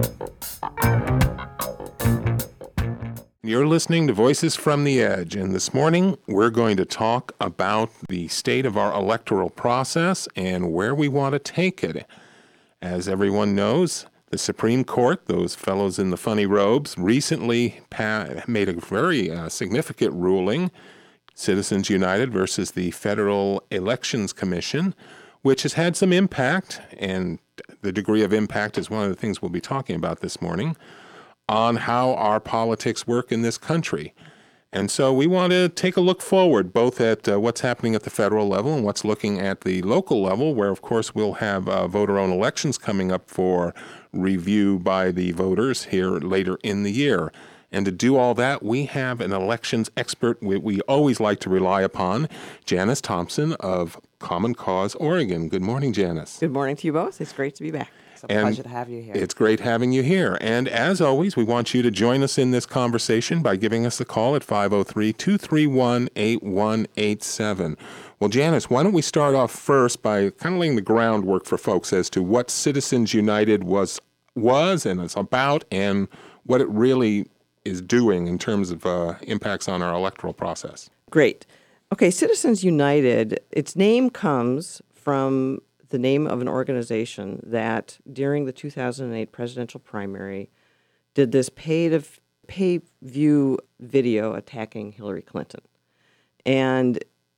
You're listening to Voices from the Edge, and this morning we're going to talk about the state of our electoral process and where we want to take it. As everyone knows, the Supreme Court, those fellows in the funny robes, recently made a very significant ruling, Citizens United versus the Federal Elections Commission, which has had some impact, and the degree of impact is one of the things we'll be talking about this morning, on how our politics work in this country. And so we want to take a look forward, both at what's happening at the federal level and what's looking at the local level, where, of course, we'll have voter-owned elections coming up for review by the voters here later in the year. And to do all that, we have an elections expert we always like to rely upon, Janice Thompson of Common Cause Oregon. Good morning, Janice. Good morning to you both. It's great to be back. It's a pleasure to have you here. It's great having you here. And as always, we want you to join us in this conversation by giving us a call at 503-231-8187. Well, Janice, why don't we start off first by kind of laying the groundwork for folks as to what Citizens United was and is about and what it really is doing in terms of impacts on our electoral process. Great. Okay, Citizens United, its name comes from the name of an organization that during the 2008 presidential primary did this pay-view video attacking Hillary Clinton. And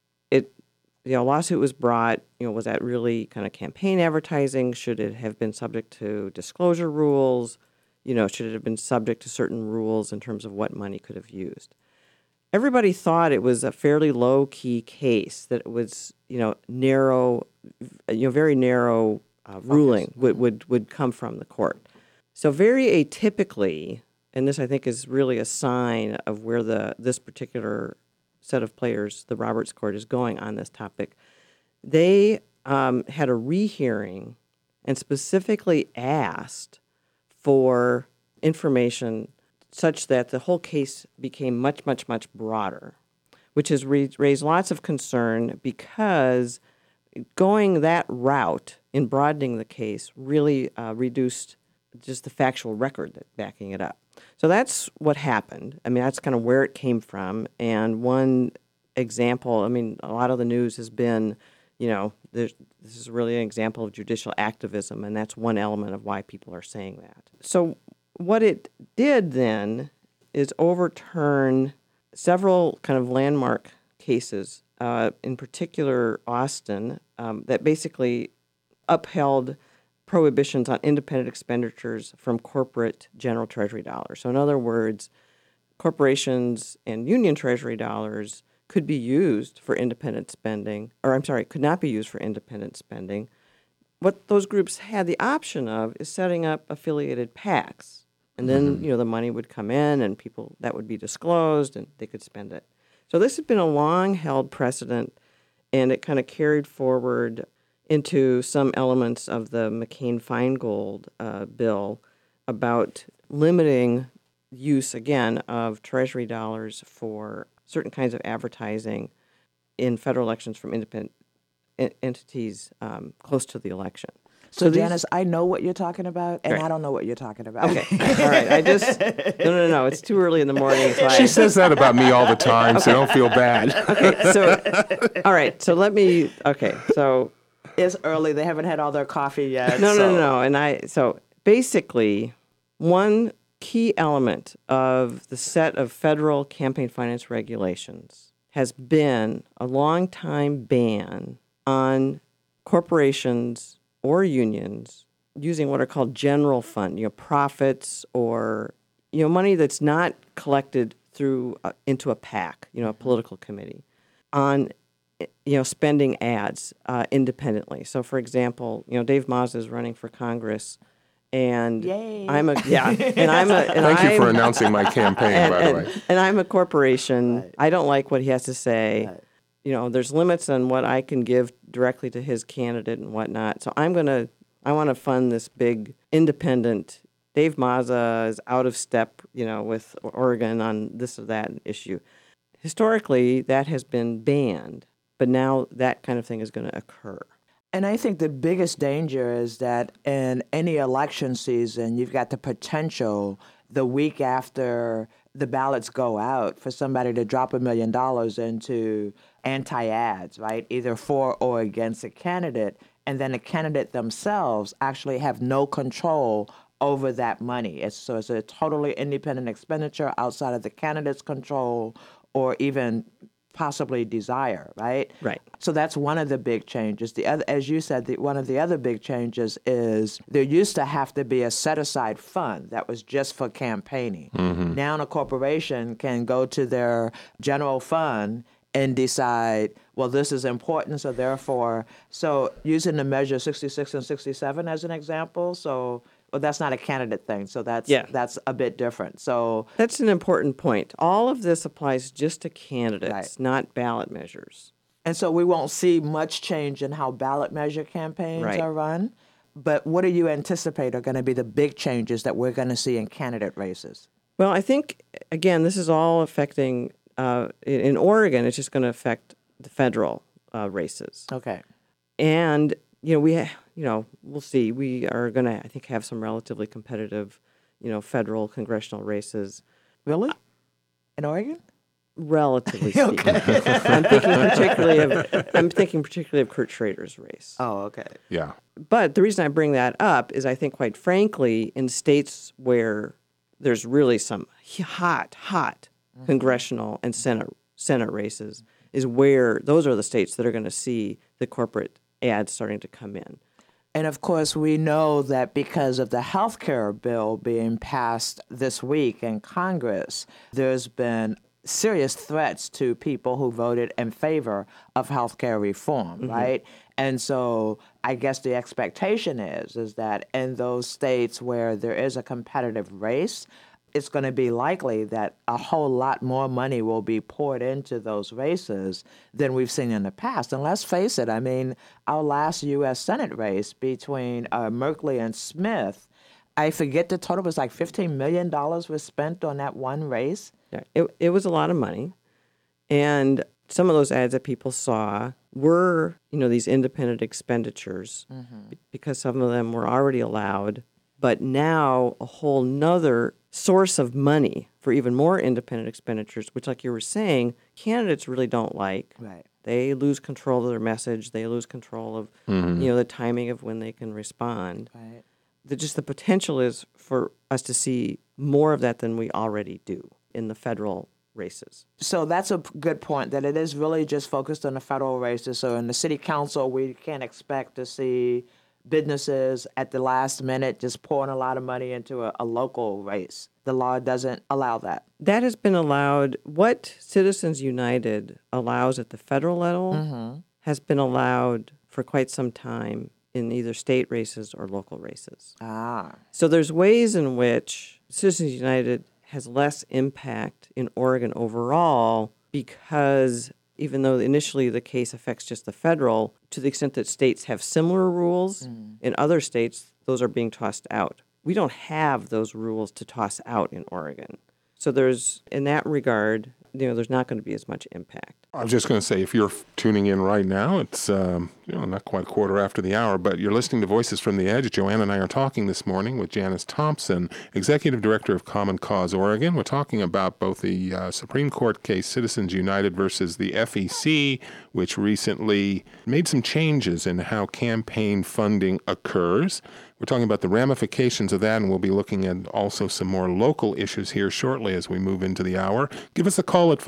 a lawsuit was brought, was that really kind of campaign advertising? Should it have been subject to disclosure rules? Should it have been subject to certain rules in terms of what money could have used? Everybody thought it was a fairly low-key case, that it was, narrow, very narrow ruling would come from the court. So very atypically, and this I think is really a sign of where this particular set of players, the Roberts Court, is going on this topic, they had a rehearing and specifically asked for information such that the whole case became much, much, much broader, which has raised lots of concern because going that route in broadening the case really reduced just the factual record backing it up. So that's what happened. I mean, that's kind of where it came from. And one example, a lot of the news has been, this is really an example of judicial activism, and that's one element of why people are saying that. So what it did then is overturn several kind of landmark cases, in particular Austin, that basically upheld prohibitions on independent expenditures from corporate general treasury dollars. So in other words, corporations and union treasury dollars could be used for independent spending, could not be used for independent spending. What those groups had the option of is setting up affiliated PACs. And then, the money would come in and people, that would be disclosed and they could spend it. So this has been a long-held precedent, and it kind of carried forward into some elements of the McCain-Feingold bill about limiting use, again, of Treasury dollars for certain kinds of advertising in federal elections from independent entities close to the election. So Janice, I know what you're talking about, and I don't know what you're talking about. Okay, all right. No. It's too early in the morning. So She says that about me all the time, so don't feel bad. Okay, so, all right. So so it's early. They haven't had all their coffee yet. No. And so basically, one key element of the set of federal campaign finance regulations has been a long-time ban on corporations or unions using what are called general fund, profits or, money that's not collected through into a PAC, a political committee, on, spending ads independently. So, for example, Dave Mazza is running for Congress, and Yay. Thank you for announcing my campaign, by the way. And I'm a corporation. Right. I don't like what he has to say. Right. There's limits on what I can give directly to his candidate and whatnot. So I want to fund this big independent. Dave Mazza is out of step, with Oregon on this or that issue. Historically, that has been banned, but now that kind of thing is going to occur. And I think the biggest danger is that in any election season, you've got the potential the week after the ballots go out for somebody to drop $1 million into anti-ads, right? Either for or against a candidate. And then the candidate themselves actually have no control over that money. It's a totally independent expenditure outside of the candidate's control or even possibly desire, right? Right. So that's one of the big changes. The other, as you said, one of the other big changes is there used to have to be a set-aside fund that was just for campaigning. Now a corporation can go to their general fund and decide, well, this is important, so therefore, so using the measure 66 and 67 as an example, so well, that's not a candidate thing, so that's a bit different. So That's an important point. All of this applies just to candidates, Right. not ballot measures. And so we won't see much change in how ballot measure campaigns Right. are run. But what do you anticipate are going to be the big changes that we're going to see in candidate races? Well, I think, again, this is all affecting, in Oregon, it's just going to affect the federal races. Okay. And, we'll see. We are going to, I think, have some relatively competitive, federal congressional races. Really? In Oregon? Relatively speaking. I'm thinking particularly of Kurt Schrader's race. Oh, okay. Yeah. But the reason I bring that up is I think, quite frankly, in states where there's really some hot congressional and Senate races is where those are the states that are going to see the corporate ads starting to come in. And of course, we know that because of the health care bill being passed this week in Congress, there's been serious threats to people who voted in favor of health care reform, right? And so I guess the expectation is that in those states where there is a competitive race, it's going to be likely that a whole lot more money will be poured into those races than we've seen in the past. And let's face it, I mean, our last U.S. Senate race between Merkley and Smith, I forget the total, it was like $15 million was spent on that one race. Yeah, it was a lot of money. And some of those ads that people saw were, these independent expenditures because some of them were already allowed. But now a whole nother source of money for even more independent expenditures, which, like you were saying, candidates really don't like. Right. They lose control of their message. They lose control of, the timing of when they can respond. Right. The potential is for us to see more of that than we already do in the federal races. So that's a good point, that it is really just focused on the federal races. So in the city council, we can't expect to see businesses at the last minute just pouring a lot of money into a local race. The law doesn't allow that. That has been allowed. What Citizens United allows at the federal level has been allowed for quite some time in either state races or local races. Ah. So there's ways in which Citizens United has less impact in Oregon overall because even though initially the case affects just the federal, to the extent that states have similar rules, in other states, those are being tossed out. We don't have those rules to toss out in Oregon. So there's, in that regard, there's not going to be as much impact. I was just going to say, if you're tuning in right now, it's not quite a quarter after the hour, but you're listening to Voices from the Edge. Joanne and I are talking this morning with Janice Thompson, Executive Director of Common Cause Oregon. We're talking about both the Supreme Court case Citizens United versus the FEC, which recently made some changes in how campaign funding occurs. We're talking about the ramifications of that, and we'll be looking at also some more local issues here shortly as we move into the hour. Give us a call at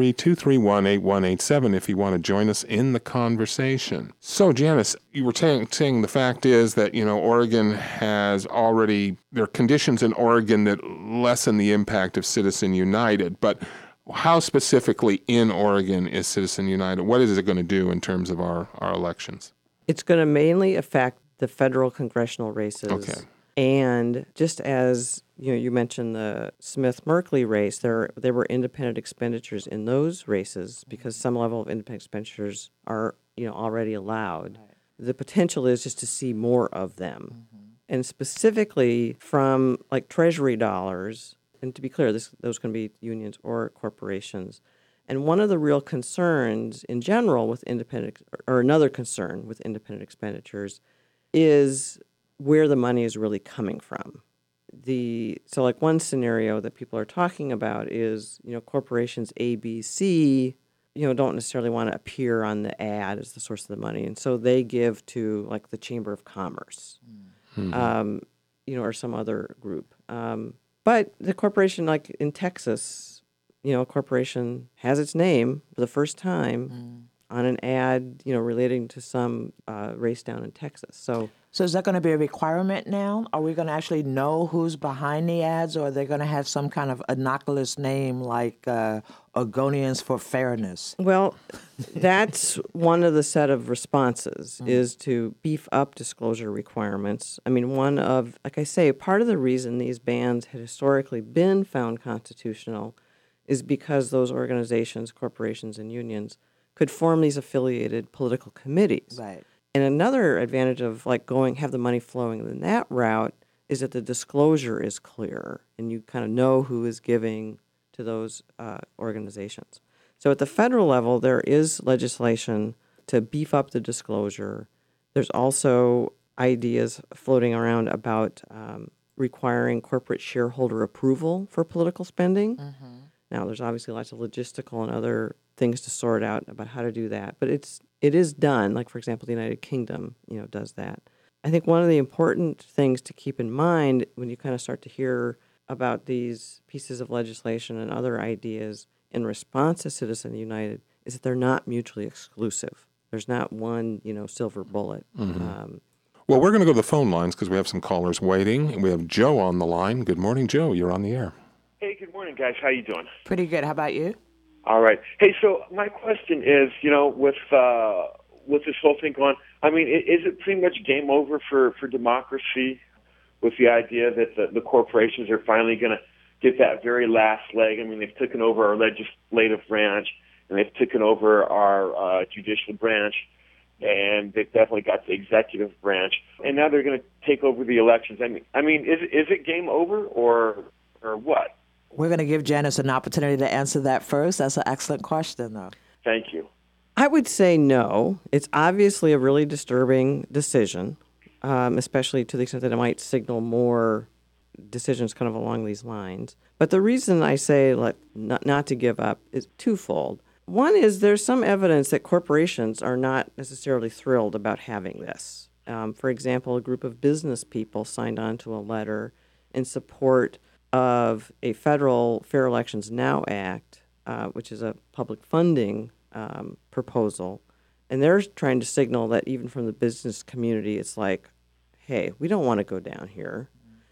503-231-8187 if you want to join us in the conversation. So, Janice, you were saying the fact is that, Oregon has already, there are conditions in Oregon that lessen the impact of Citizen United, but how specifically in Oregon is Citizen United? What is it going to do in terms of our elections? It's going to mainly affect the federal congressional races. Okay. And just as you mentioned the Smith-Merkley race, there were independent expenditures in those races because some level of independent expenditures are already allowed. Right. The potential is just to see more of them. And specifically from like Treasury dollars, and to be clear, those can be unions or corporations, And one of the real concerns in general with independent, or another concern with independent expenditures, is where the money is really coming from. So like one scenario that people are talking about is, corporations A, B, C, don't necessarily want to appear on the ad as the source of the money. And so they give to like the Chamber of Commerce, or some other group. But the corporation, like in Texas, a corporation has its name for the first time on an ad, relating to some race down in Texas. So is that going to be a requirement now? Are we going to actually know who's behind the ads, or are they going to have some kind of innocuous name like Oregonians for Fairness? Well, that's one of the set of responses is to beef up disclosure requirements. I mean, like I say, part of the reason these bans had historically been found constitutional is because those organizations, corporations, and unions could form these affiliated political committees. Right. And another advantage of have the money flowing in that route is that the disclosure is clear and you kind of know who is giving to those organizations. So at the federal level, there is legislation to beef up the disclosure. There's also ideas floating around about requiring corporate shareholder approval for political spending. Now, there's obviously lots of logistical and other things to sort out about how to do that, but it is done. Like, for example, the United Kingdom, does that. I think one of the important things to keep in mind when you kind of start to hear about these pieces of legislation and other ideas in response to Citizen United is that they're not mutually exclusive. There's not one, silver bullet. Well, we're going to go to the phone lines because we have some callers waiting. And we have Joe on the line. Good morning, Joe. You're on the air. Hey, good morning, guys. How you doing? Pretty good. How about you? All right. Hey, so my question is, with this whole thing going, I mean, is it pretty much game over for democracy with the idea that the corporations are finally going to get that very last leg? I mean, they've taken over our legislative branch, and they've taken over our judicial branch, and they've definitely got the executive branch, and now they're going to take over the elections. I mean, is it game over or what? We're going to give Janice an opportunity to answer that first. That's an excellent question, though. Thank you. I would say no. It's obviously a really disturbing decision, especially to the extent that it might signal more decisions kind of along these lines. But the reason I say not to give up is twofold. One is there's some evidence that corporations are not necessarily thrilled about having this. For example, a group of business people signed on to a letter in support of a federal Fair Elections Now Act, which is a public funding proposal. And they're trying to signal that even from the business community, it's like, hey, we don't want to go down here.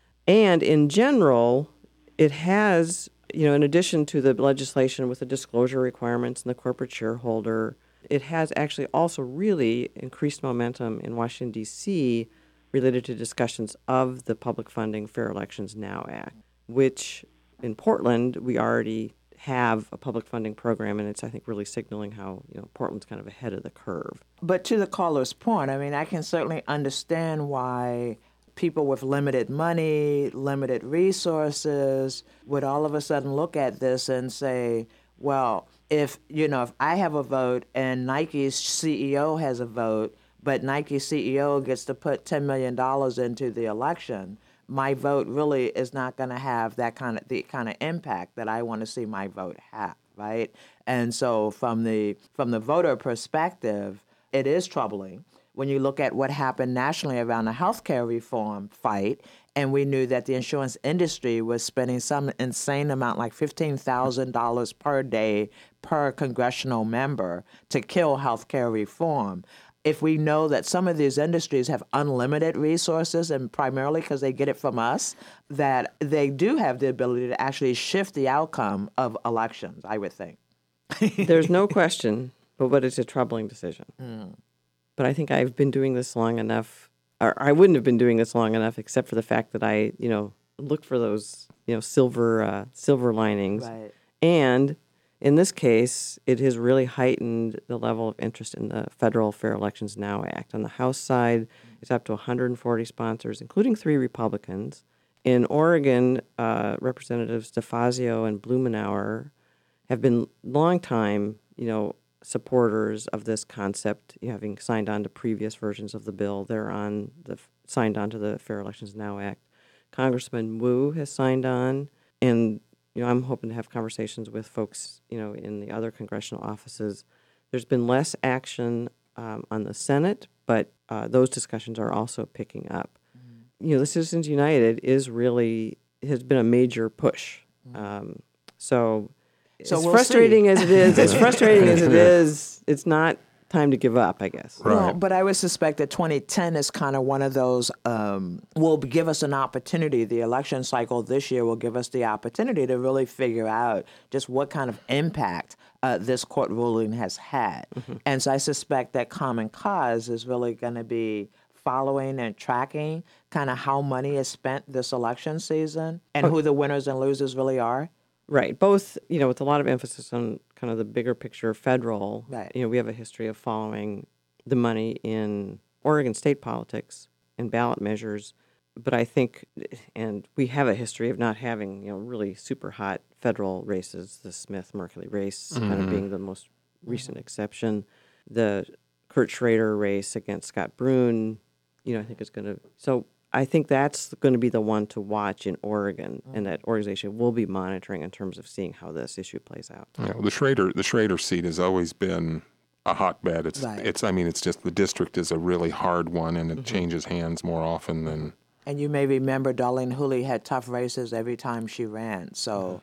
And in general, it has, in addition to the legislation with the disclosure requirements and the corporate shareholder, it has actually also really increased momentum in Washington, D.C. related to discussions of the Public Funding Fair Elections Now Act, which in Portland, we already have a public funding program, and it's, I think, really signaling how, Portland's kind of ahead of the curve. But to the caller's point, I mean, I can certainly understand why people with limited money, limited resources would all of a sudden look at this and say, well, if I have a vote and Nike's CEO has a vote, but Nike's CEO gets to put $10 million into the election, my vote really is not going to have the kind of impact that I want to see my vote have, right? And so from the voter perspective, it is troubling when you look at what happened nationally around the healthcare reform fight, and we knew that the insurance industry was spending some insane amount, like $15,000 per day per congressional member, to kill healthcare reform. If we know that some of these industries have unlimited resources, and primarily because they get it from us, that they do have the ability to actually shift the outcome of elections, I would think. There's no question, but it's a troubling decision. But I think I've been doing this long enough, or I wouldn't have been doing this long enough except for the fact that I, look for those, silver linings. Right. And in this case, it has really heightened the level of interest in the federal Fair Elections Now Act. On the House side, it's up to 140 sponsors, including 3 Republicans. In Oregon, Representatives DeFazio and Blumenauer have been long time, supporters of this concept, having signed on to previous versions of the bill. They're signed on to the Fair Elections Now Act. Congressman Wu has signed on, and I'm hoping to have conversations with folks, in the other congressional offices. There's been less action on the Senate, but those discussions are also picking up. The Citizens United has been a major push. So we'll frustrating see. as it is, it's not time to give up, I guess. Right. Well, but I would suspect that 2010 is kind of one of those, will give us an opportunity. The election cycle this year will give us the opportunity to really figure out just what kind of impact this court ruling has had. And so I suspect that Common Cause is really going to be following and tracking kind of how money is spent this election season and who the winners and losers really are. Right. Both, with a lot of emphasis on kind of the bigger picture federal. Right. We have a history of following the money in Oregon state politics and ballot measures. But I think, and we have a history of not having, really super hot federal races, the Smith-Merkley race kind of being the most recent exception. The Kurt Schrader race against Scott Brune, I think is going to, so I think that's going to be the one to watch in Oregon, and that organization will be monitoring in terms of seeing how this issue plays out. Yeah, well, the Schrader seat has always been a hotbed. It's just the district is a really hard one, and it changes hands more often than. And you may remember Darlene Hooley had tough races every time she ran. So,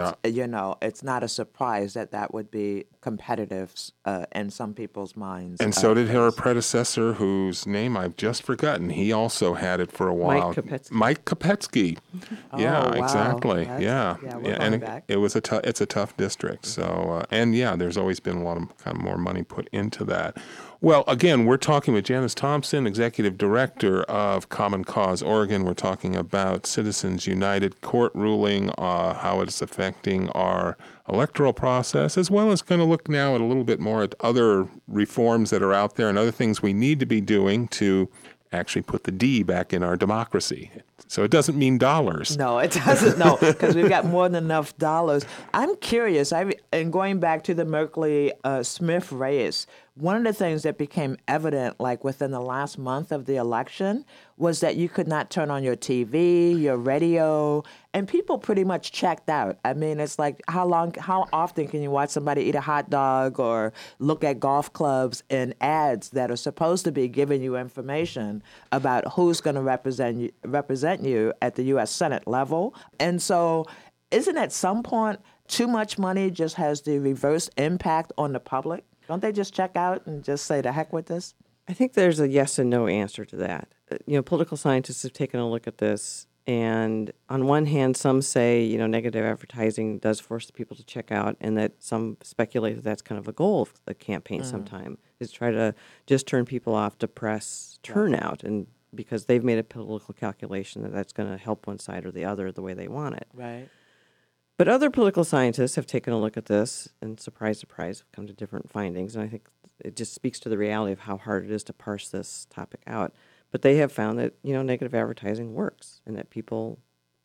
it's not a surprise that would be competitive in some people's minds. And so did her predecessor, whose name I've just forgotten. He also had it for a while. Mike Kopetsky. Yeah, wow. Exactly. We're going back. It's a tough district. So, there's always been a lot of kind of more money put into that. Well, again, we're talking with Janice Thompson, Executive Director of Common Cause Oregon. We're talking about Citizens United court ruling, how it's affecting our electoral process, as well as going to look now at a little bit more at other reforms that are out there and other things we need to be doing to actually put the D back in our democracy. So it doesn't mean dollars. No, it doesn't. No, because we've got more than enough dollars. I'm curious, and going back to the Merkley-Smith race, one of the things that became evident, like within the last month of the election, was that you could not turn on your TV, your radio, and people pretty much checked out. I mean, it's like how often can you watch somebody eat a hot dog or look at golf clubs and ads that are supposed to be giving you information about who's going to represent you at the U.S. Senate level? And so isn't at some point too much money just has the reverse impact on the public? Don't they just check out and just say, the heck with this? I think there's a yes and no answer to that. Political scientists have taken a look at this, and on one hand, some say, negative advertising does force people to check out, and that some speculate that that's kind of a goal of the campaign sometime, is try to just turn people off to press turnout, and because they've made a political calculation that that's going to help one side or the other the way they want it. Right. But other political scientists have taken a look at this and, surprise, surprise, have come to different findings. And I think it just speaks to the reality of how hard it is to parse this topic out. But they have found that, negative advertising works and that people,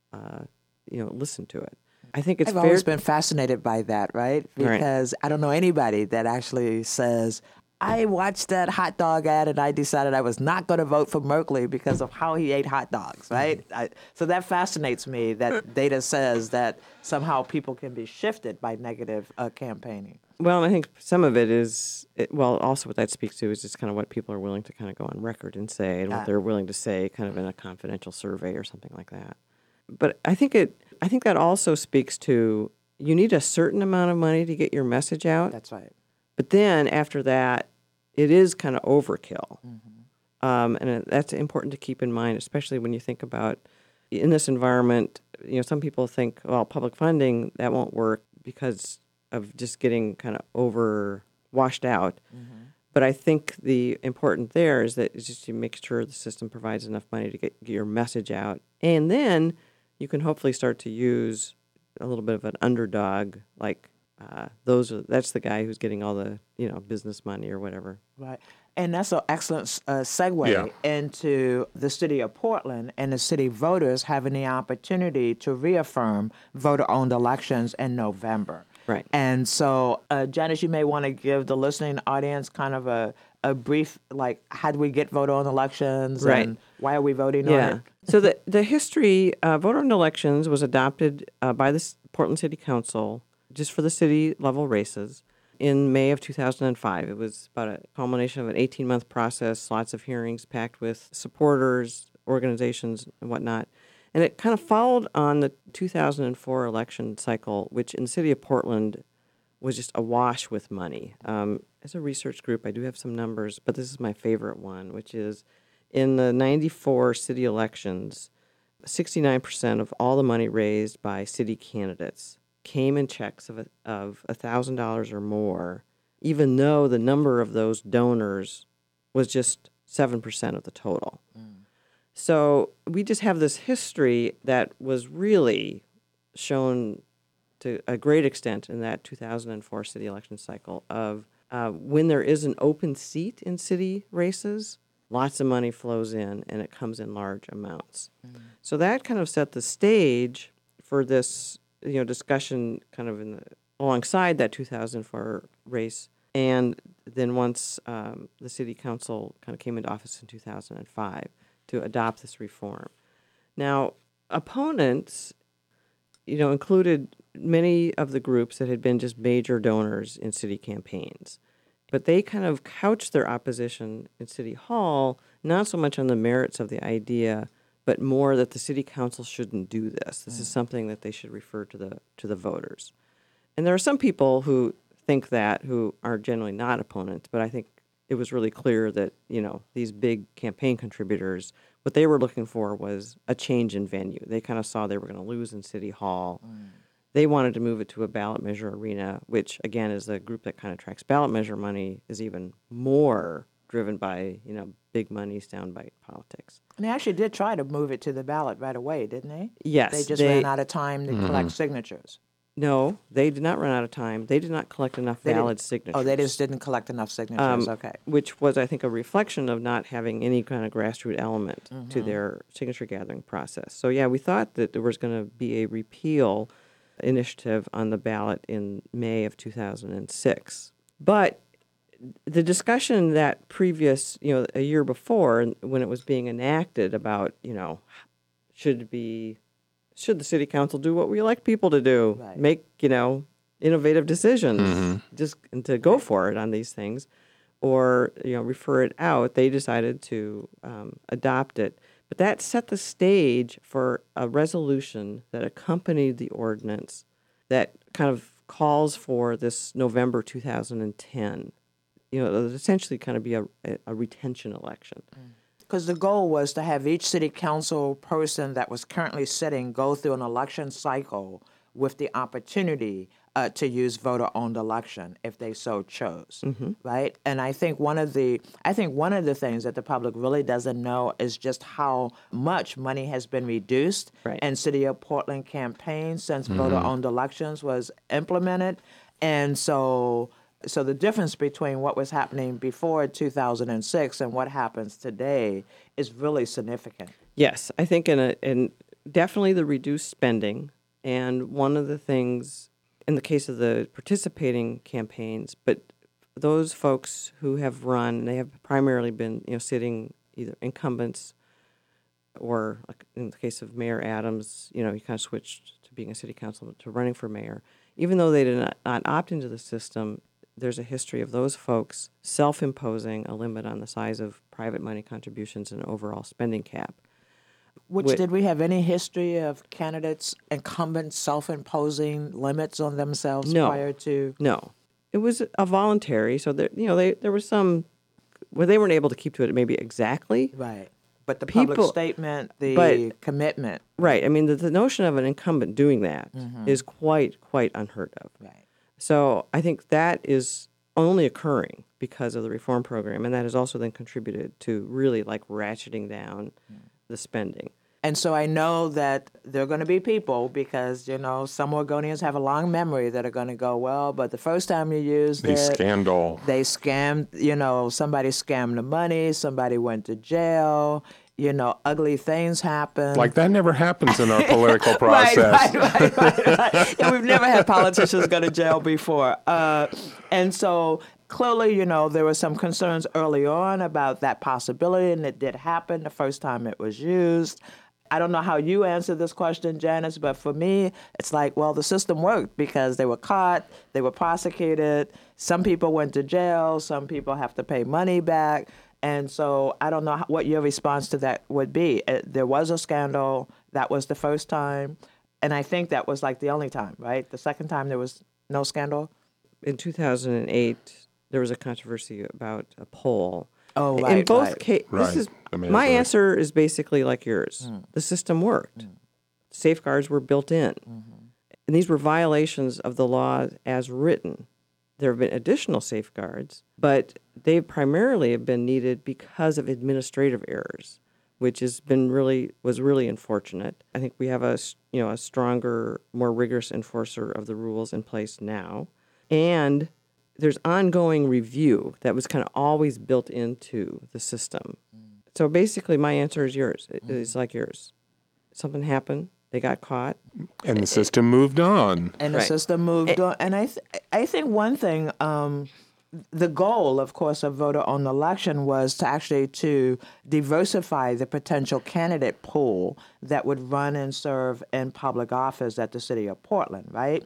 listen to it. I think it's I've always been fascinated by that, right? Because I don't know anybody that actually says, I watched that hot dog ad and I decided I was not going to vote for Merkley because of how he ate hot dogs, right? So that fascinates me that data says that somehow people can be shifted by negative campaigning. Well, I think some of it is, also what that speaks to is just kind of what people are willing to kind of go on record and say and what they're willing to say kind of in a confidential survey or something like that. But I think that also speaks to you need a certain amount of money to get your message out. That's right. But then after that, it is kind of overkill. And that's important to keep in mind, especially when you think about in this environment, some people think, well, public funding, that won't work because of just getting kind of washed out. But I think the important there is that it's just to make sure the system provides enough money to get your message out. And then you can hopefully start to use a little bit of an underdog, like that's the guy who's getting all the business money or whatever. Right, and that's an excellent segue into the city of Portland and the city voters having the opportunity to reaffirm voter-owned elections in November. Right. And so, Janice, you may want to give the listening audience kind of a brief, like, how do we get voter on elections? Right. And why are we voting on Yeah. it? So the history, voter on elections was adopted by the Portland City Council just for the city level races in May of 2005. It was about a culmination of an 18-month process, lots of hearings packed with supporters, organizations, and whatnot. And it kind of followed on the 2004 election cycle, which in the city of Portland was just awash with money. As a research group, I do have some numbers, but this is my favorite one, which is in the 94 city elections, 69% of all the money raised by city candidates came in checks of $1,000 or more, even though the number of those donors was just 7% of the total. So we just have this history that was really shown to a great extent in that 2004 city election cycle of when there is an open seat in city races, lots of money flows in and it comes in large amounts. So that kind of set the stage for this discussion kind of alongside that 2004 race. And then once the city council kind of came into office in 2005 to adopt this reform. Now, opponents, included many of the groups that had been just major donors in city campaigns. But they kind of couched their opposition in City Hall, not so much on the merits of the idea, but more that the city council shouldn't do this. This is something that they should refer to the voters. And there are some people who think that, who are generally not opponents, but I think it was really clear that, these big campaign contributors, what they were looking for was a change in venue. They kind of saw they were going to lose in City Hall. They wanted to move it to a ballot measure arena, which, again, is a group that kind of tracks ballot measure money, is even more driven by, big money, soundbite politics. And they actually did try to move it to the ballot right away, didn't they? Yes. They just ran out of time to collect signatures. No, they did not run out of time. They did not collect enough valid signatures. Oh, they just didn't collect enough signatures. Okay. Which was, I think, a reflection of not having any kind of grassroots element to their signature gathering process. So, yeah, we thought that there was going to be a repeal initiative on the ballot in May of 2006. But the discussion that previous, a year before, when it was being enacted about, should the city council do what we elect people to do? Right. Make, innovative decisions, just to go for it on these things, or, refer it out. They decided to adopt it. But that set the stage for a resolution that accompanied the ordinance that kind of calls for this November 2010. It would essentially kind of be a retention election. Because the goal was to have each city council person that was currently sitting go through an election cycle with the opportunity to use voter-owned election if they so chose, right? And I think one of the things that the public really doesn't know is just how much money has been reduced in City of Portland campaigns since voter-owned elections was implemented, and so the difference between what was happening before 2006 and what happens today is really significant. Yes, I think in definitely the reduced spending, and one of the things in the case of the participating campaigns, but those folks who have run, they have primarily been sitting either incumbents or, like in the case of Mayor Adams, he kind of switched to being a city councilman to running for mayor. Even though they did not opt into the system, there's a history of those folks self-imposing a limit on the size of private money contributions and overall spending cap. Did we have any history of candidates, incumbents, self-imposing limits on themselves prior to? No. It was a voluntary, so there was some, well, they weren't able to keep to it maybe exactly. Right. But the public statement, commitment. Right. I mean, the notion of an incumbent doing that is quite unheard of. Right. So I think that is only occurring because of the reform program, and that has also then contributed to really ratcheting down the spending. And so I know that there are going to be people, because, some Oregonians have a long memory, that are going to go, well, but the first time you used They it, scammed. somebody scammed the money, somebody went to jail. ugly things happen. Like that never happens in our political process. Right. And we've never had politicians go to jail before. And so clearly, there were some concerns early on about that possibility, and it did happen the first time it was used. I don't know how you answer this question, Janice, but for me, it's like, well, the system worked because they were caught, they were prosecuted, some people went to jail, some people have to pay money back. And so I don't know what your response to that would be. There was a scandal. That was the first time. And I think that was like the only time, right? The second time there was no scandal? In 2008, there was a controversy about a poll. Oh, right. In both right. cases, Right. my answer is basically like yours. The system worked. Safeguards were built in. And these were violations of the law as written. There have been additional safeguards, but they primarily have been needed because of administrative errors, which was really unfortunate. I think we have a stronger, more rigorous enforcer of the rules in place now. And there's ongoing review that was kind of always built into the system. So basically, my answer is yours. It's like yours. Something happened. They got caught. And the system moved on. And the system moved on. And I think one thing, the goal, of course, of voter-owned election was to diversify the potential candidate pool that would run and serve in public office at the city of Portland, right?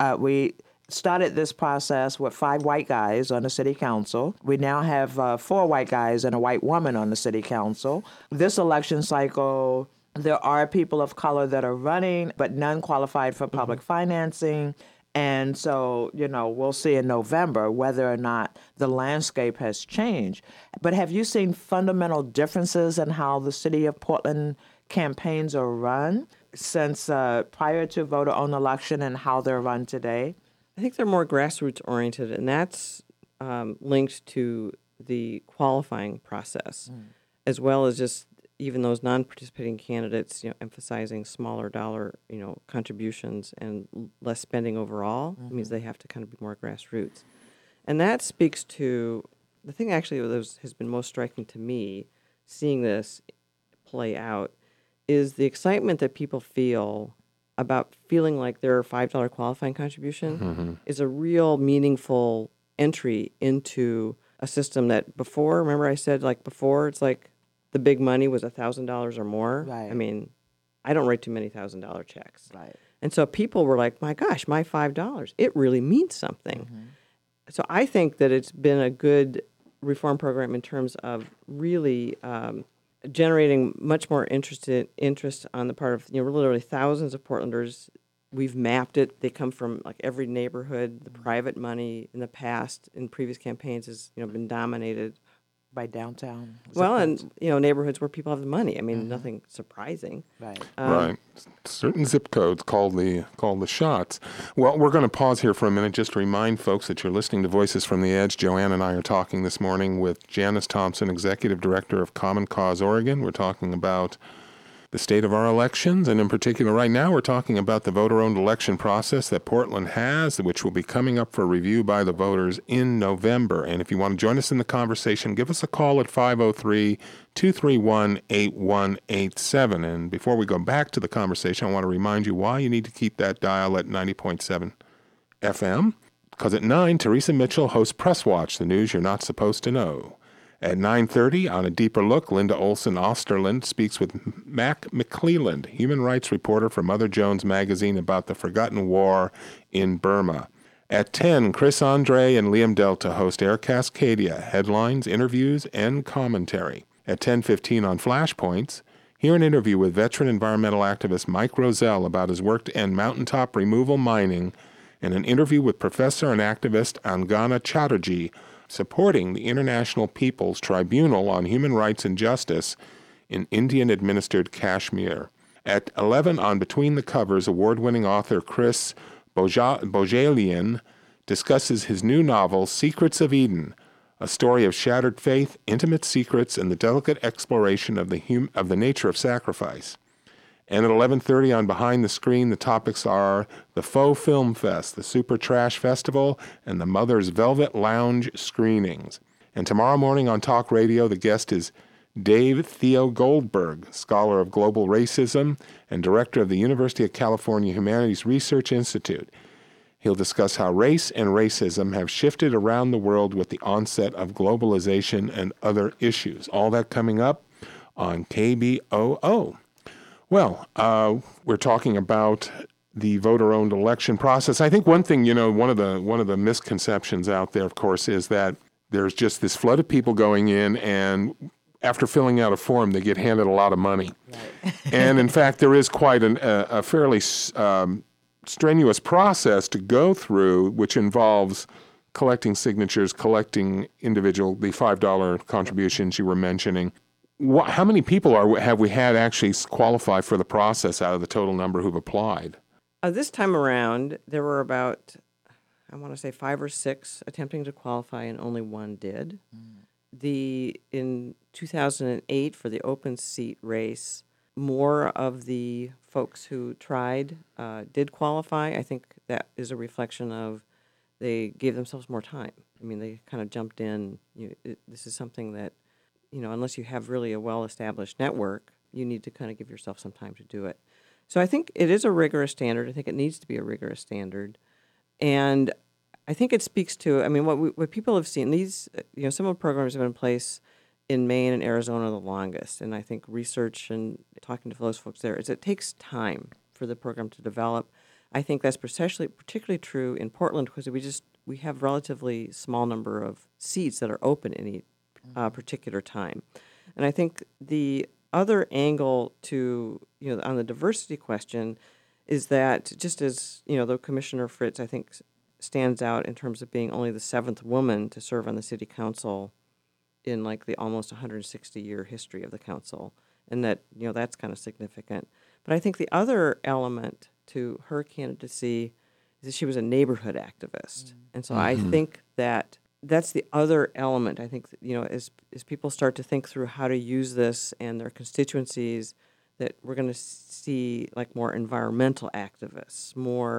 We started this process with 5 white guys on the city council. We now have 4 white guys and a white woman on the city council. This election cycle, there are people of color that are running, but none qualified for public financing. And so, we'll see in November whether or not the landscape has changed. But have you seen fundamental differences in how the city of Portland campaigns are run since prior to voter-owned election and how they're run today? I think they're more grassroots oriented, and that's linked to the qualifying process, as well as just even those non-participating candidates, emphasizing smaller dollar, contributions and less spending overall. It means they have to kind of be more grassroots. And that speaks to the thing actually that has been most striking to me, seeing this play out, is the excitement that people feel about feeling like their $5 qualifying contribution is a real meaningful entry into a system that before, remember I said before, it's like the big money was $1,000 or more. Right. I mean, I don't write too many $1,000 checks. Right. And so people were like, my gosh, my $5, it really means something. So I think that it's been a good reform program in terms of really generating much more interest on the part of literally thousands of Portlanders. We've mapped it. They come from every neighborhood. The private money in the past, in previous campaigns, has been dominated by downtown. And neighborhoods where people have the money. I mean, nothing surprising. Right. Right. Certain zip codes call the shots. Well, we're going to pause here for a minute just to remind folks that you're listening to Voices from the Edge. Joanne and I are talking this morning with Janice Thompson, Executive Director of Common Cause Oregon. We're talking about the state of our elections, and in particular right now we're talking about the voter-owned election process that Portland has, which will be coming up for review by the voters in November. And if you want to join us in the conversation, give us a call at 503-231-8187. And before we go back to the conversation, I want to remind you why you need to keep that dial at 90.7 FM, because at 9, Teresa Mitchell hosts Press Watch, the news you're not supposed to know. At 9:30, on A Deeper Look, Linda Olson Osterland speaks with Mac McClelland, human rights reporter for Mother Jones magazine, about the forgotten war in Burma. At 10, Chris Andre and Liam Delta host Air Cascadia, headlines, interviews, and commentary. At 10:15 on Flashpoints, hear an interview with veteran environmental activist Mike Roselle about his work to end mountaintop removal mining, and an interview with professor and activist Angana Chatterjee, supporting the International People's Tribunal on Human Rights and Justice in Indian-administered Kashmir. At 11 on Between the Covers, award-winning author Chris Bojalian discusses his new novel, Secrets of Eden, a story of shattered faith, intimate secrets, and the delicate exploration of the nature of sacrifice. And at 11:30 on Behind the Screen, the topics are the Faux Film Fest, the Super Trash Festival, and the Mother's Velvet Lounge screenings. And tomorrow morning on Talk Radio, the guest is Dave Theo Goldberg, scholar of global racism and director of the University of California Humanities Research Institute. He'll discuss how race and racism have shifted around the world with the onset of globalization and other issues. All that coming up on KBOO. Well, we're talking about the voter-owned election process. I think one thing, one of the misconceptions out there, of course, is that there's just this flood of people going in, and after filling out a form, they get handed a lot of money. Right. And in fact, there is quite a fairly strenuous process to go through, which involves collecting signatures, collecting the $5 contributions you were mentioning. How many people have we had actually qualify for the process out of the total number who've applied? This time around, there were about, I want to say 5 or 6 attempting to qualify, and only one did. In 2008, for the open seat race, more of the folks who tried did qualify. I think that is a reflection of they gave themselves more time. I mean, they kind of jumped in. This is something that, unless you have really a well-established network, you need to kind of give yourself some time to do it. So I think it is a rigorous standard. I think it needs to be a rigorous standard. And I think it speaks to, what people have seen. These, similar programs have been in place in Maine and Arizona the longest. And I think research and talking to those folks there is it takes time for the program to develop. I think that's particularly true in Portland because we have relatively small number of seats that are open in each particular time. And I think the other angle to, on the diversity question is that just as, the Commissioner Fritz, I think, stands out in terms of being only the 7th woman to serve on the city council in like the almost 160-year history of the council, and that, that's kind of significant. But I think the other element to her candidacy is that she was a neighborhood activist. And so I think that's the other element. I think, as people start to think through how to use this and their constituencies, that we're going to see like more environmental activists,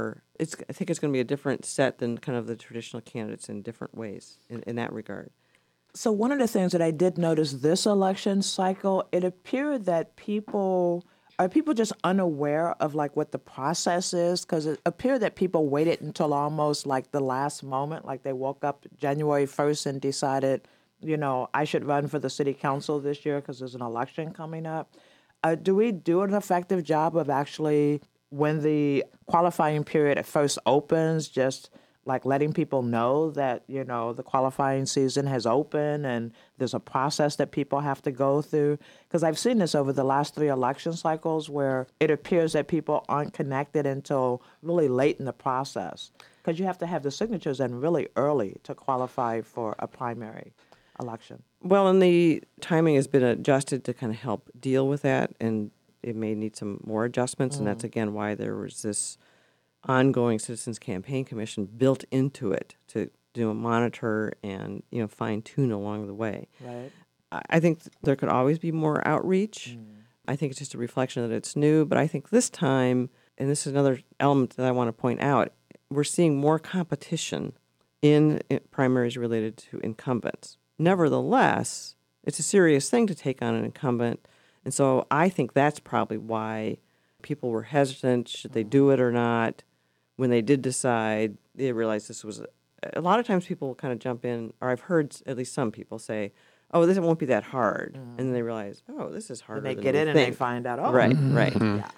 I think it's going to be a different set than kind of the traditional candidates in different ways in that regard. So one of the things that I did notice this election cycle, it appeared that people just unaware of like what the process is? Because it appeared that people waited until almost like the last moment, like they woke up January 1st and decided, I should run for the city council this year because there's an election coming up. Do we do an effective job of actually, when the qualifying period at first opens, just like letting people know that, the qualifying season has opened and there's a process that people have to go through? Because I've seen this over the last 3 election cycles where it appears that people aren't connected until really late in the process. Because you have to have the signatures in really early to qualify for a primary election. Well, and the timing has been adjusted to kind of help deal with that, and it may need some more adjustments, and that's, again, why there was this ongoing Citizens Campaign Commission built into it to monitor and, fine-tune along the way. Right. I think there could always be more outreach. I think it's just a reflection that it's new, but I think this time, and this is another element that I want to point out, we're seeing more competition in primaries related to incumbents. Nevertheless, it's a serious thing to take on an incumbent, and so I think that's probably why people were hesitant, should they do it or not. When they did decide, they realized this was a lot of times people kind of jump in, or I've heard at least some people say, oh, this won't be that hard. And then they realize, oh, this is harder And they than get we in think. and they find out, oh. Right, right.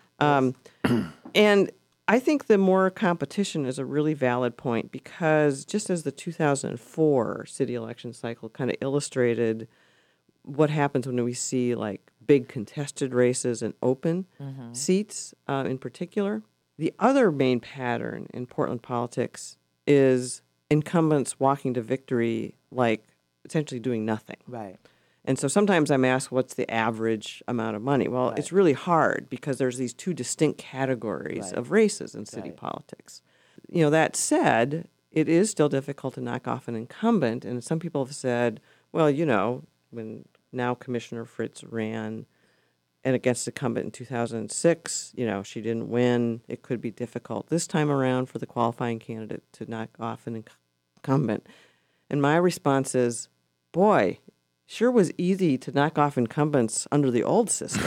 Yeah. And I think the more competition is a really valid point because just as the 2004 city election cycle kind of illustrated what happens when we see like big contested races and open seats in particular, the other main pattern in Portland politics is incumbents walking to victory like essentially doing nothing. Right. And so sometimes I'm asked, what's the average amount of money? Well, it's really hard because there's these 2 distinct categories of races in city politics. That said, it is still difficult to knock off an incumbent. And some people have said, well, when now Commissioner Fritz ran and against incumbent in 2006, she didn't win. It could be difficult this time around for the qualifying candidate to knock off an incumbent. And my response is, boy, sure was easy to knock off incumbents under the old system.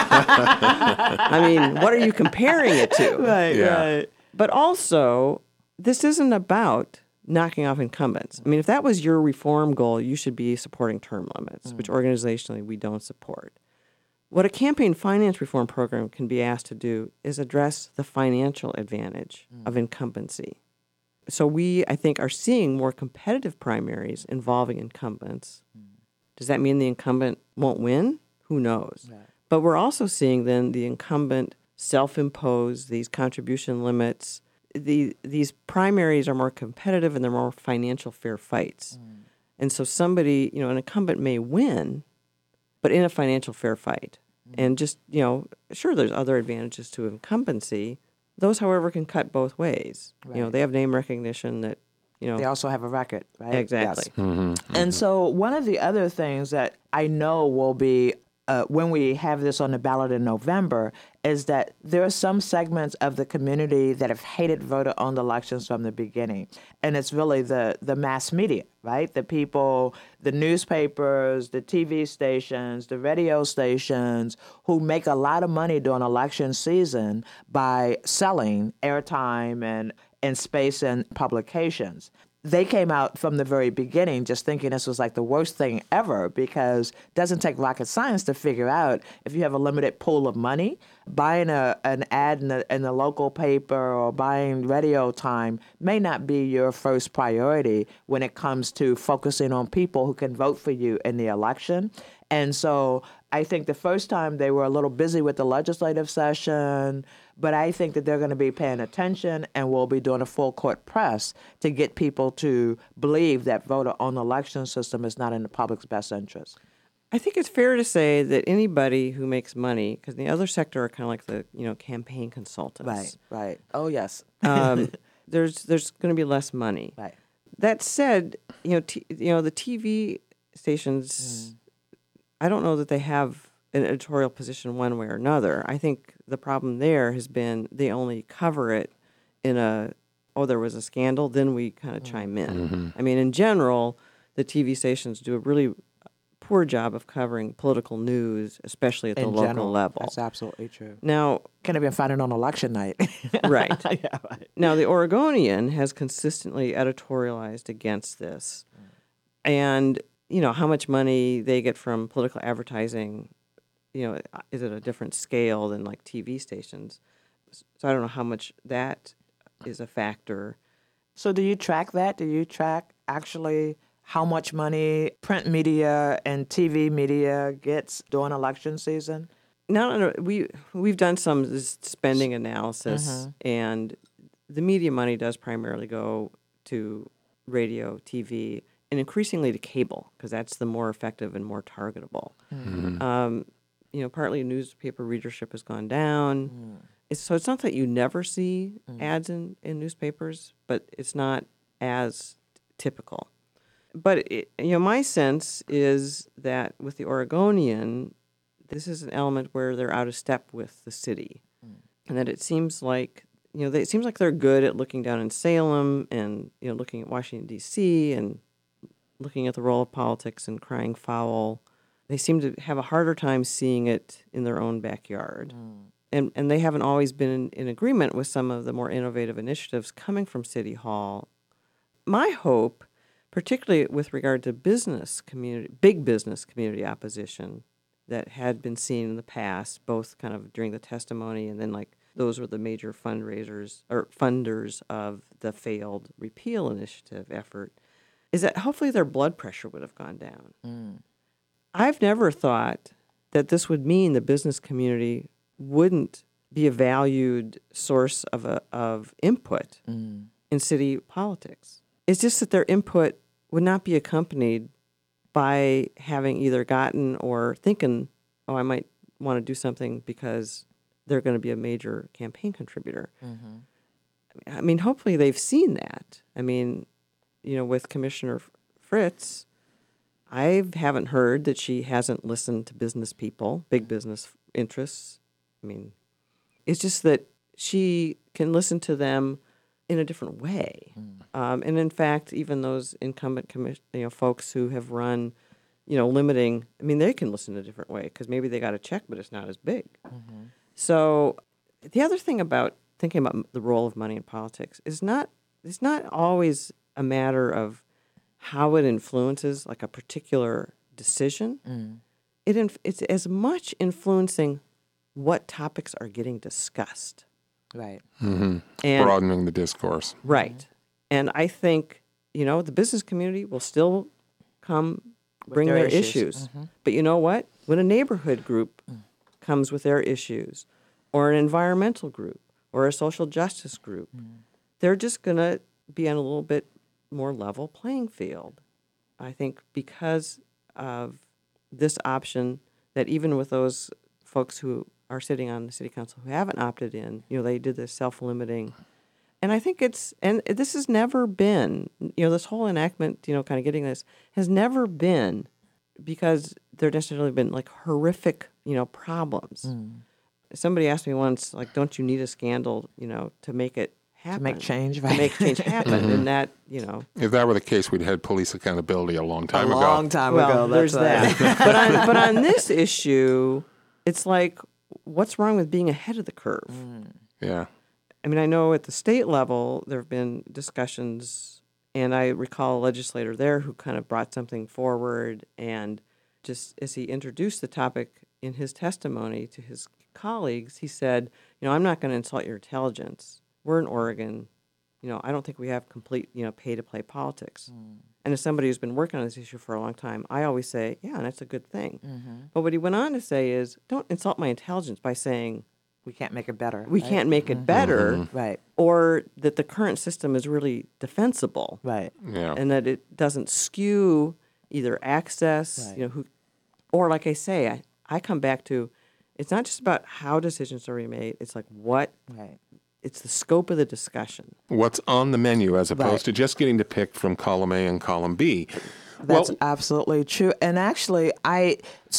I mean, what are you comparing it to? Right, Yeah. right. But also, this isn't about knocking off incumbents. I mean, if that was your reform goal, you should be supporting term limits, which organizationally we don't support. What a campaign finance reform program can be asked to do is address the financial advantage of incumbency. So we, I think, are seeing more competitive primaries involving incumbents. Does that mean the incumbent won't win? Who knows? Right. But we're also seeing then the incumbent self-impose these contribution limits. These primaries are more competitive and they're more financial fair fights. And so somebody, an incumbent may win, but in a financial fair fight. And just, sure, there's other advantages to incumbency. Those, however, can cut both ways. Right. They have name recognition that, They also have a record, right? Exactly. Yes. And so one of the other things that I know will be when we have this on the ballot in November is that there are some segments of the community that have hated voter-owned elections from the beginning. And it's really the mass media, right? The people, the newspapers, the TV stations, the radio stations who make a lot of money during election season by selling airtime and space in publications. They came out from the very beginning just thinking this was like the worst thing ever because it doesn't take rocket science to figure out if you have a limited pool of money, buying an ad in the local paper or buying radio time may not be your first priority when it comes to focusing on people who can vote for you in the election. And so I think the first time they were a little busy with the legislative session, but I think that they're going to be paying attention and we'll be doing a full court press to get people to believe that voter-owned election system is not in the public's best interest. I think it's fair to say that anybody who makes money, because the other sector are kind of like the campaign consultants. Right. Oh, yes. There's going to be less money. Right. That said, the TV stations, I don't know that they have an editorial position one way or another. I think the problem there has been they only cover it in there was a scandal, then we kind of chime in. I mean, in general, the TV stations do a really poor job of covering political news, especially at the local general, level. That's absolutely true. Now, Can't even find it on election night. right. Yeah, right. Now, the Oregonian has consistently editorialized against this. And, how much money they get from political advertising, is at a different scale than like TV stations. So I don't know how much that is a factor. So do you track that? Do you track actually how much money print media and TV media gets during election season? We've done some spending analysis, and the media money does primarily go to radio, TV, and increasingly to cable because that's the more effective and more targetable. Partly newspaper readership has gone down. So it's not that you never see ads in newspapers, but it's not as typical. But my sense is that with the Oregonian, this is an element where they're out of step with the city, and that it seems like it seems like they're good at looking down in Salem and looking at Washington D.C. and looking at the role of politics and crying foul. They seem to have a harder time seeing it in their own backyard. And they haven't always been in agreement with some of the more innovative initiatives coming from City Hall. My hope, particularly with regard to big business community opposition that had been seen in the past, both kind of during the testimony and then like those were the major fundraisers or funders of the failed repeal initiative effort, is that hopefully their blood pressure would have gone down. I've never thought that this would mean the business community wouldn't be a valued source of input in city politics. It's just that their input would not be accompanied by having either gotten or thinking, I might want to do something because they're going to be a major campaign contributor. I mean, hopefully they've seen that. I mean, with Commissioner Fritz, I haven't heard that she hasn't listened to business people, big business interests. I mean, it's just that she can listen to them in a different way. And in fact, even those incumbent folks who have run limiting. I mean, they can listen a different way because maybe they got a check, but it's not as big. So the other thing about thinking about the role of money in politics is it's not always a matter of how it influences like a particular decision. It's as much influencing what topics are getting discussed. Right. And Broadening the discourse. right. And I think, the business community will still come bring their their issues. issues. But you know what? When a neighborhood group comes with their issues, or an environmental group, or a social justice group, they're just going to be on a little bit more level playing field. I think because of this option, that even with those folks who are sitting on the city council who haven't opted in, they did this self-limiting. And I think this has never been, this whole enactment, kind of getting this, has never been because there necessarily been like horrific, problems. Somebody asked me once, like, don't you need a scandal, to make it happen? To make change, To right? make change happen. And that, If that were the case, we'd had police accountability a long time A ago. long time well, ago. there's That's right. that. but on this issue, it's like, what's wrong with being ahead of the curve? Yeah. I mean, I know at the state level there have been discussions, and I recall a legislator there who kind of brought something forward, and just as he introduced the topic in his testimony to his colleagues, he said, I'm not going to insult your intelligence. We're in Oregon. I don't think we have complete, pay-to-play politics. And as somebody who's been working on this issue for a long time, I always say, yeah, that's a good thing. But what he went on to say is, don't insult my intelligence by saying, We can't make it better. we right? can't make it better, Right. or that the current system is really defensible, Right. Yeah. and that it doesn't skew either access, Right. or like I say, I come back to, it's not just about how decisions are made. It's like Right. it's the scope of the discussion. What's on the menu as opposed Right. to just getting to pick from column A and column B. That's Well, absolutely true. And actually, I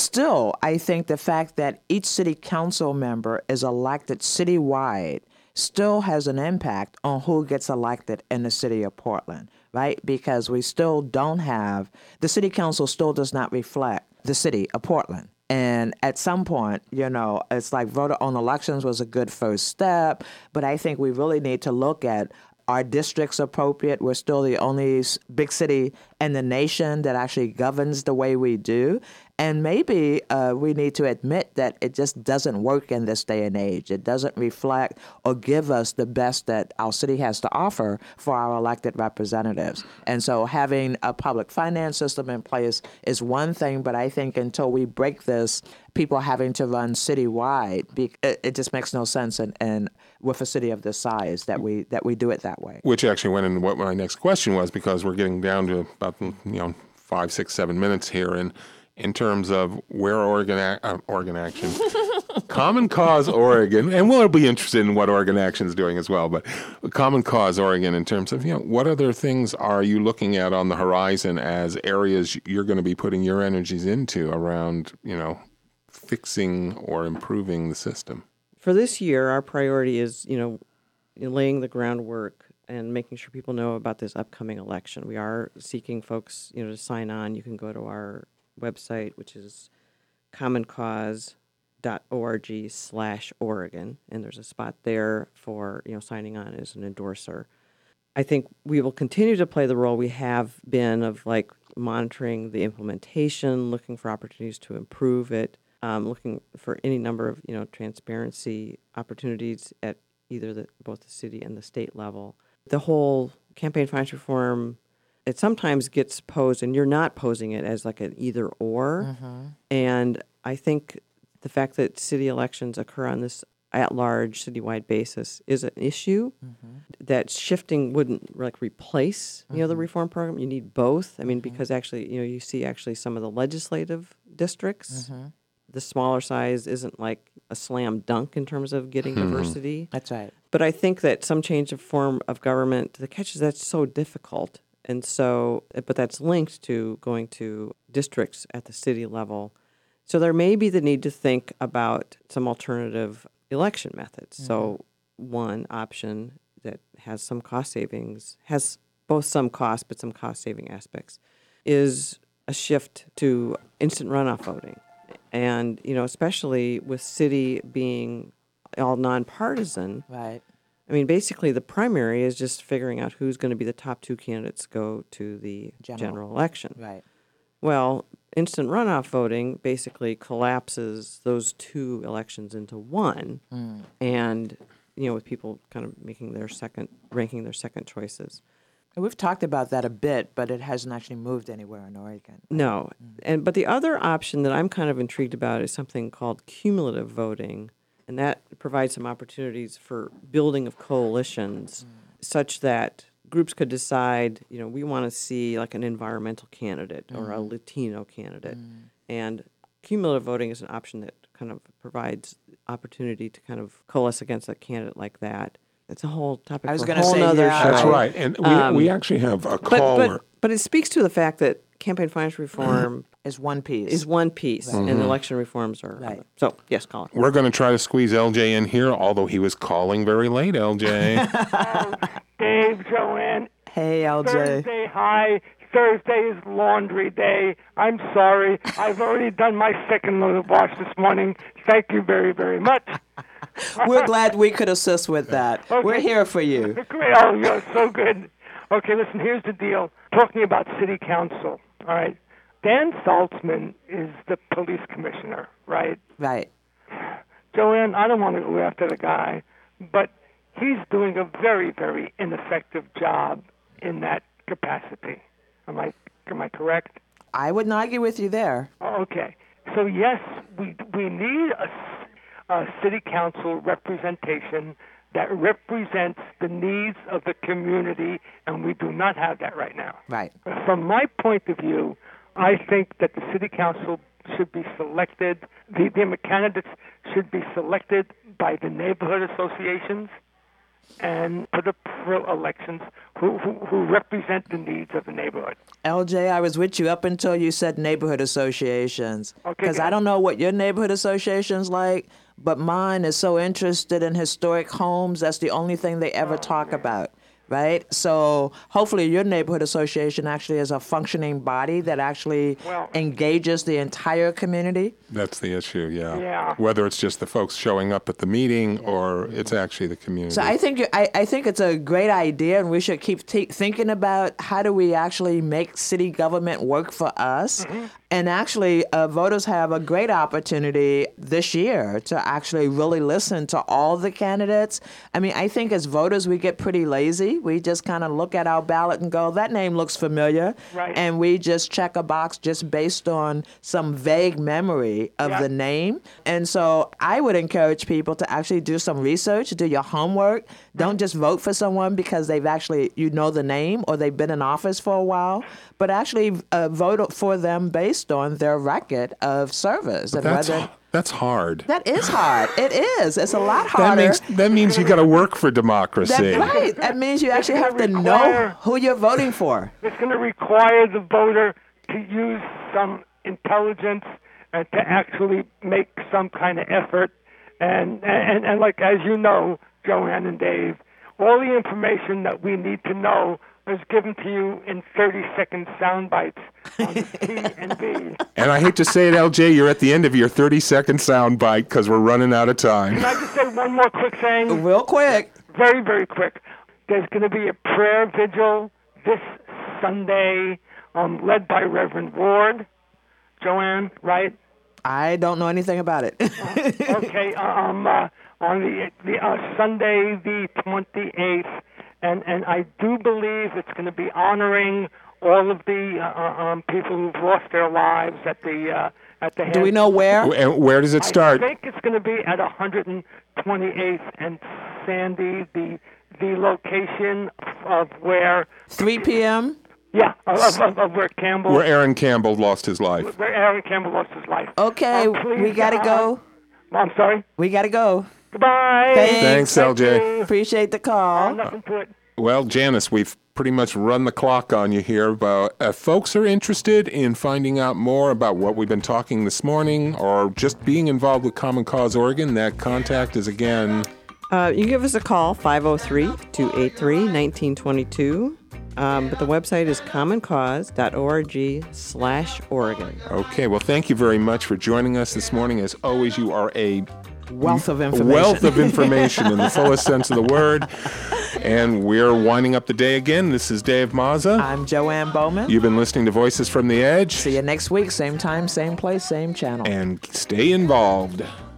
think the fact that each city council member is elected citywide still has an impact on who gets elected in the city of Portland, right? Because we still don't have, the city council still does not reflect the city of Portland. And at some point, it's like voter-owned elections was a good first step, but I think we really need to look at, are districts appropriate? We're still the only big city in the nation that actually governs the way we do. And maybe we need to admit that it just doesn't work in this day and age. It doesn't reflect or give us the best that our city has to offer for our elected representatives. And so having a public finance system in place is one thing, but I think until we break this, people having to run citywide, it just makes no sense. And with a city of this size, that we do it that way. which actually went into what my next question was, because we're getting down to about 5, 6, 7 minutes here, and in terms of where Oregon Action, Common Cause Oregon, and we'll be interested in what Oregon Action is doing as well, but Common Cause Oregon, in terms of what other things are you looking at on the horizon as areas you're going to be putting your energies into around fixing or improving the system? For this year, our priority is, laying the groundwork and making sure people know about this upcoming election. We are seeking folks, to sign on. You can go to our website, which is commonCause.org/Oregon, and there's a spot there for, signing on as an endorser. I think we will continue to play the role we have been of like monitoring the implementation, looking for opportunities to improve it, looking for any number of transparency opportunities at either both the city and the state level. The whole campaign finance reform, it sometimes gets posed, and you're not posing it as like an either or. And I think the fact that city elections occur on this at-large citywide basis is an issue. That shifting wouldn't like replace the reform program. You need both. I mean, because actually you see actually some of the legislative districts. The smaller size isn't like a slam dunk in terms of getting diversity. That's right. But I think that some change of form of government, the catch is that's so difficult. And so, but that's linked to going to districts at the city level. So there may be the need to think about some alternative election methods. So one option that has some cost savings, has both some cost but some cost saving aspects, is a shift to instant runoff voting. And, especially with city being all nonpartisan, Right. I mean, basically the primary is just figuring out who's going to be the top two candidates go to the general election. Right. Well, instant runoff voting basically collapses those two elections into one, and with people kind of ranking their second choices. And we've talked about that a bit, but it hasn't actually moved anywhere in Oregon. No, but the other option that I'm kind of intrigued about is something called cumulative voting, and that provides some opportunities for building of coalitions, such that groups could decide, we want to see like an environmental candidate or a Latino candidate. And cumulative voting is an option that kind of provides opportunity to kind of coalesce against a candidate like that. It's a whole topic I was for a gonna whole say, nother yeah. show. That's right. And we actually have a caller. But it speaks to the fact that campaign finance reform Is one piece. is one piece, and election reforms are Right. So, yes, Colin. We're going to try to squeeze LJ in here, although he was calling very late, LJ. Dave, Joanne. Hey, LJ. Thursday, hi. Thursday is laundry day. I'm sorry. I've already done my second load of wash this morning. Thank you very, very much. We're glad we could assist with that. Okay. We're here for you. Great. Oh, you're so good. Okay, listen, here's the deal. Talking about city council, all right? Dan Saltzman is the police commissioner, right? Right. Joanne, I don't want to go after the guy, but he's doing a very, very ineffective job in that capacity. Am I correct? I wouldn't argue with you there. Okay. So yes, we need a city council representation that represents the needs of the community, and we do not have that right now. Right. From my point of view, I think that the city council should be selected, the candidates should be selected by the neighborhood associations and for the elections who represent the needs of the neighborhood. LJ, I was with you up until you said neighborhood associations. Okay, Because good. I don't know what your neighborhood association's like, but mine is so interested in historic homes. That's the only thing they ever talk about. Right? So hopefully your neighborhood association actually is a functioning body that actually engages the entire community. That's the issue, Yeah. Whether it's just the folks showing up at the meeting or it's actually the community. So I think it's a great idea, and we should keep thinking about how do we actually make city government work for us. And actually, voters have a great opportunity this year to actually really listen to all the candidates. I mean, I think as voters, we get pretty lazy. We just kind of look at our ballot and go, that name looks familiar. Right. And we just check a box just based on some vague memory of the name. And so I would encourage people to actually do some research, do your homework. Don't just vote for someone because they've actually, the name or they've been in office for a while, but actually vote for them based on their record of service. And That's hard. that is hard. It is. It's a lot harder. That means you got to work for democracy. That's right. That means you actually have to know require- who you're voting for. It's going to require the voter to use some intelligence and to actually make some kind of effort. And like, as you know, Joanne and Dave, all the information that we need to know is given to you in 30-second sound bites on the C&B. And I hate to say it, LJ, you're at the end of your 30-second soundbite because we're running out of time. Can I just say one more quick thing? Real quick. Very, very quick. There's going to be a prayer vigil this Sunday led by Reverend Ward. Joanne, right? I don't know anything about it. Okay, on the Sunday the 28th, and I do believe it's going to be honoring all of the people who've lost their lives at the Do we know where? And where does it I start? think it's going to be at 128th and Sandy, the location of where 3 p.m.? of where Campbell Where Aaron Campbell lost his life. where Aaron Campbell lost his life. Okay, Please, we got to go. I'm sorry. We got to go. Goodbye. Thanks. Thanks, LJ. Appreciate the call. Nothing to it. Well, Janice, we've pretty much run the clock on you here, but if folks are interested in finding out more about what we've been talking this morning or just being involved with Common Cause Oregon, that contact is again... You can give us a call, 503-283-1922. But the website is commoncause.org/Oregon. Okay, well, thank you very much for joining us this morning. As always, you are a Wealth of information. wealth of information in the fullest sense of the word. And we're winding up the day again. This is Dave Mazza. I'm Joanne Bowman. You've been listening to Voices from the Edge. See you next week, same time, same place, same channel. And stay involved.